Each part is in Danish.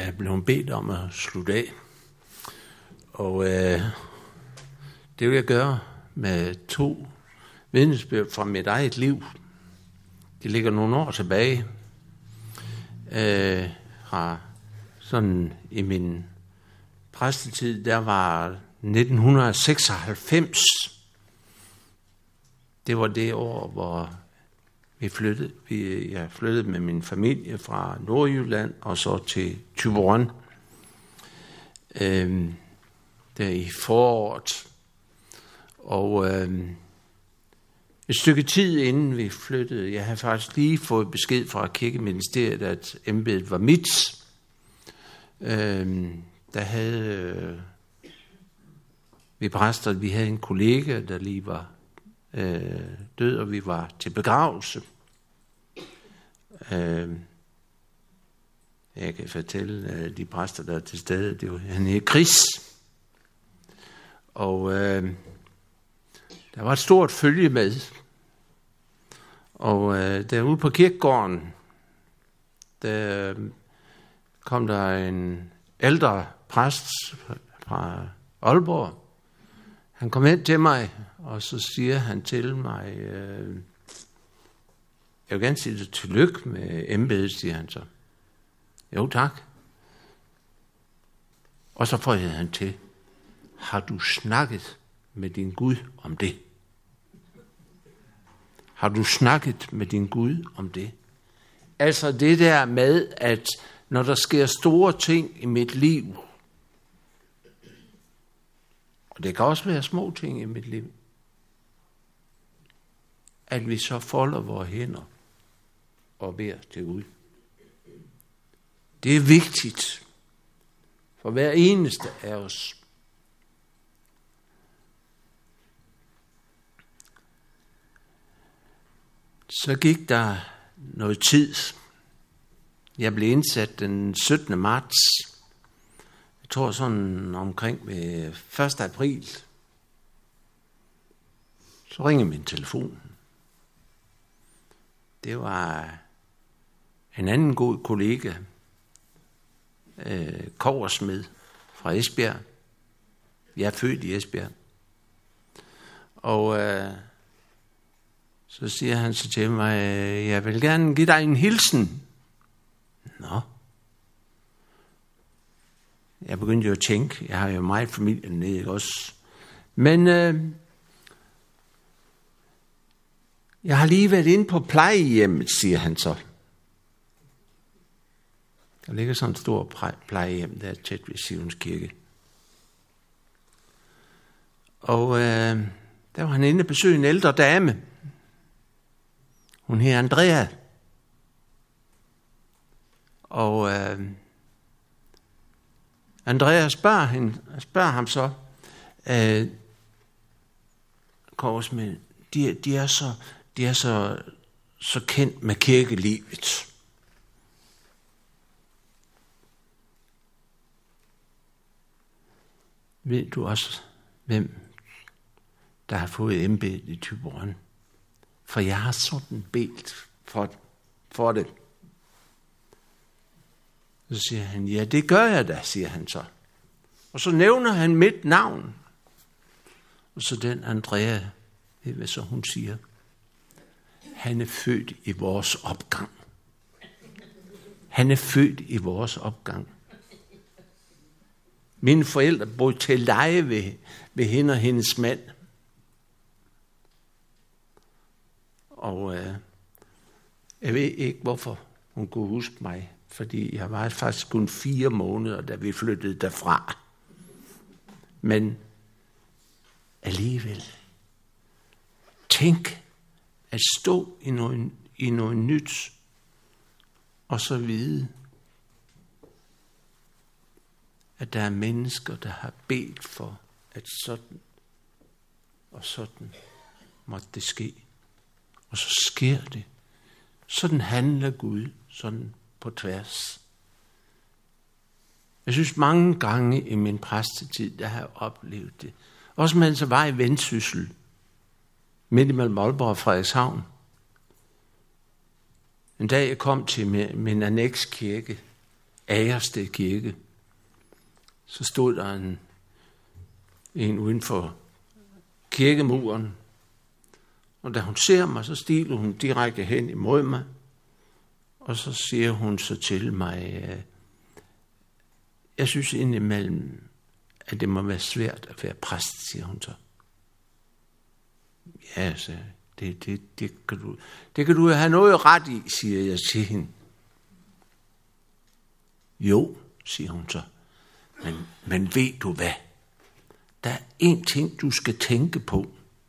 Jeg er blevet bedt om at slutte af, og det vil jeg gøre med 2 vidnesbyrd fra mit eget liv. Det ligger nogle år tilbage, fra sådan i min præstetid, der var 1996. Det var det år, hvor jeg flyttede med min familie fra Nordjylland og så til Thyborøn. Der i foråret. Og et stykke tid inden vi flyttede, jeg havde faktisk lige fået besked fra Kirkeministeriet, at embedet var mit. Der havde vi præster, vi havde en kollega, der lige var død, og vi var til begravelse. Jeg kan fortælle de præster, der er til stede, han hed Chris. Og der var et stort følge med. Og derude på kirkegården, der kom der en ældre præst fra Aalborg. Han kom hen til mig, og så siger han til mig, jeg vil gerne sige dig tillykke med embedet, siger han så. Jo, tak. Og så får han til, har du snakket med din Gud om det? Har du snakket med din Gud om det? Altså det der med, at når der sker store ting i mit liv, og det kan også være små ting i mit liv, at vi så folder vores hænder og beder til Gud. Det er vigtigt for hver eneste af os. Så gik der noget tid. Jeg blev indsat den 17. marts. Jeg tror sådan omkring ved 1. april. Så ringede min telefon. Det var en anden god kollega, kobbersmed fra Esbjerg. Jeg er født i Esbjerg. Og så siger han så til mig, jeg vil gerne give dig en hilsen. Nå. Jeg begyndte jo at tænke, jeg har jo meget familie nede, ikke også? Men jeg har lige været inde på plejehjemmet, siger han så. Der ligger sådan et stort plejehjem, der er tæt ved Sions Kirke. Og der var han inde og besøge en ældre dame. Hun hedder Andrea. Og Andrea spørger ham så, Korsmænd, de er så kendt med kirkelivet. Ved du også, hvem der har fået embedet i Thyborøn? For jeg har sådan bedt for det. Så siger han, ja, det gør jeg da, siger han så. Og så nævner han mit navn. Og så den Andrea, ved hvad så hun siger? Han er født i vores opgang. Han er født i vores opgang. Mine forældre boede til leje ved hende og hendes mand. Og jeg ved ikke, hvorfor hun kunne huske mig. Fordi jeg var faktisk kun 4 måneder, da vi flyttede derfra. Men alligevel. Tænk at stå i noget nyt, og så vide, at der er mennesker, der har bedt for, at sådan og sådan måtte det ske. Og så sker det. Sådan handler Gud, sådan på tværs. Jeg synes mange gange i min præstetid, der har jeg oplevet det. Også mens jeg var i Vendsyssel, midt imellem Aalborg og Frederikshavn. En dag jeg kom til min annekskirke, Agersted Kirke, så stod der en uden for kirkemuren, og da hun ser mig, så stiler hun direkte hen imod mig, og så siger hun så til mig, jeg synes indimellem, at det må være svært at være præst, siger hun så. Ja, så det kan du have noget ret i, siger jeg til hende. Jo, siger hun så. Men ved du hvad? Der er en ting, du skal tænke på.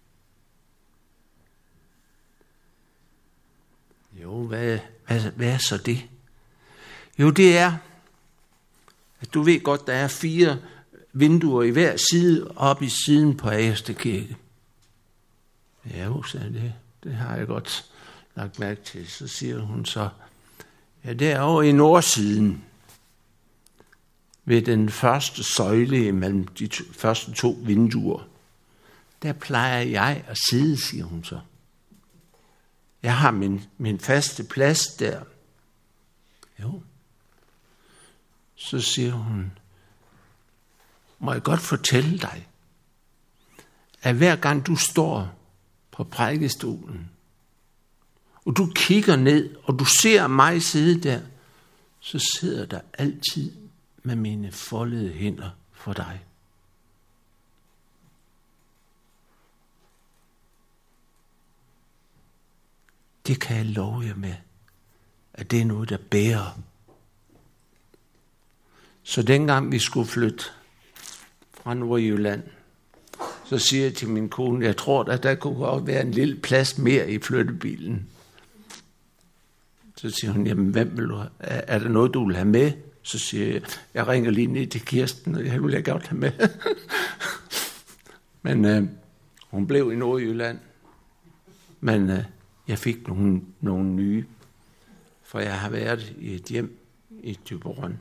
Jo, hvad er så det? Jo, det er, at du ved godt, der er 4 vinduer i hver side, oppe i siden på Agersted Kirke. Ja, jo, sagde det har jeg godt lagt mærke til. Så siger hun så, ja, derovre i nordsiden, ved den første søjle mellem de første 2 vinduer, der plejer jeg at sidde, siger hun så. Jeg har min faste plads der. Jo. Så siger hun, må jeg godt fortælle dig, at hver gang du står på prædikestolen, og du kigger ned, og du ser mig sidde der, så sidder der altid med mine foldede hænder for dig. Det kan jeg love jer med, at det er noget, der bærer. Så dengang vi skulle flytte fra Nordjylland, så siger jeg til min kone, jeg tror, at der kunne godt være en lille plads mere i flyttebilen. Så siger hun, jamen hvem vil du have? Er der noget, du vil have med? Så siger jeg ringer lige ned til Kirsten, og jeg vil godt have med. Men hun blev i Nordjylland. Men jeg fik nogle nye, for jeg har været i et hjem i Thyborøn.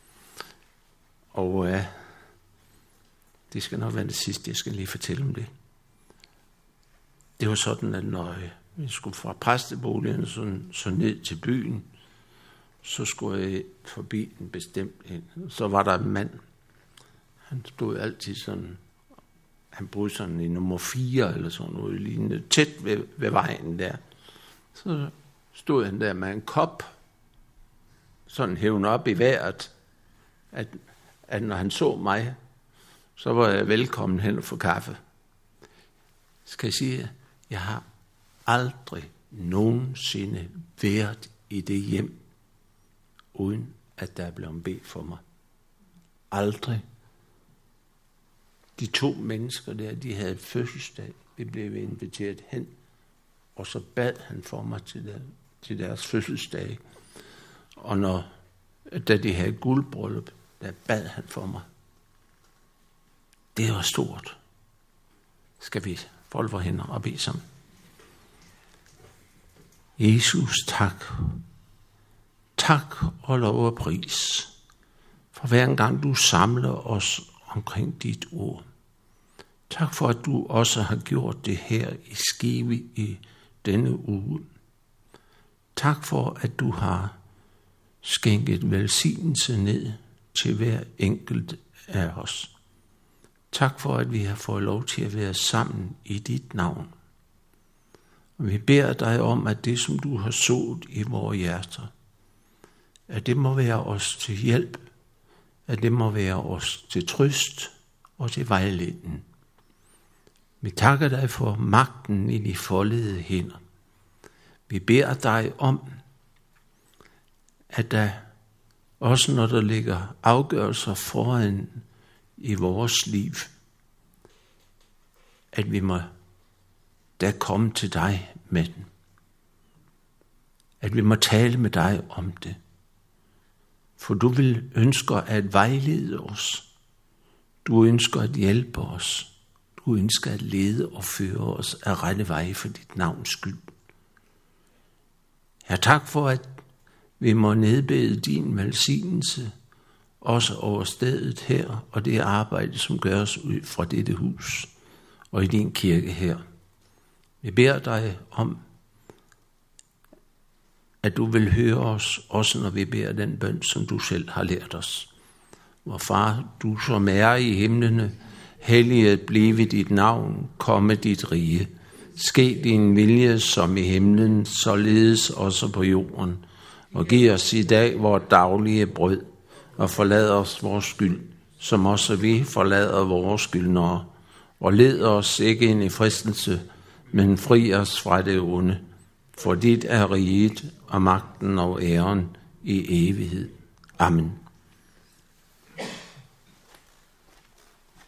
Og det skal nok være det sidste, jeg skal lige fortælle om det. Det var sådan, at når vi skulle fra præsteboligen så ned til byen, så skulle jeg forbi en bestemt en. Så var der en mand. Han stod altid sådan, han boede sådan i nummer 4 eller sådan noget lignende, tæt ved vejen der. Så stod han der med en kop, sådan hævende op i vejret, at når han så mig, så var jeg velkommen hen og få kaffe. Skal jeg sige, jeg har aldrig nogensinde været i det hjem, uden at der er blevet bedt for mig. Aldrig. De 2 mennesker der, de havde fødselsdag. Vi blev inviteret hen, og så bad han for mig til deres fødselsdag. Og da de havde guldbryllup, der bad han for mig. Det var stort. Skal vi folde vores hænder og bede sammen? Jesus, tak. Tak og lov og pris, for hver gang du samler os omkring dit ord. Tak for, at du også har gjort det her i Skive i denne uge. Tak for, at du har skænket velsignelse ned til hver enkelt af os. Tak for, at vi har fået lov til at være sammen i dit navn. Og vi beder dig om, at det, som du har sået i vores hjerter, at det må være os til hjælp, at det må være os til trøst og til vejledning. Vi takker dig for magten i de foldede hænder. Vi beder dig om, at der også når der ligger afgørelser foran i vores liv, at vi må da komme til dig med den. At vi må tale med dig om det. For du vil ønsker at vejlede os. Du ønsker at hjælpe os. Du ønsker at lede og føre os af rette veje for dit navns skyld. Ja, tak for, at vi må nedbede din velsignelse, også over stedet her, og det arbejde, som gøres ud fra dette hus og i din kirke her. Vi beder dig om, at du vil høre os, også når vi beder den bøn, som du selv har lært os. Vor far, du som er i himlene, helliget blive dit navn, komme dit rige. Ske din vilje som i himlen, således også på jorden. Og giv os i dag vores daglige brød, og forlad os vores skyld, som også vi forlader vores skyldnere. Og led os ikke ind i fristelse, men fri os fra det onde. For dit er riget og magten og æren i evighed. Amen.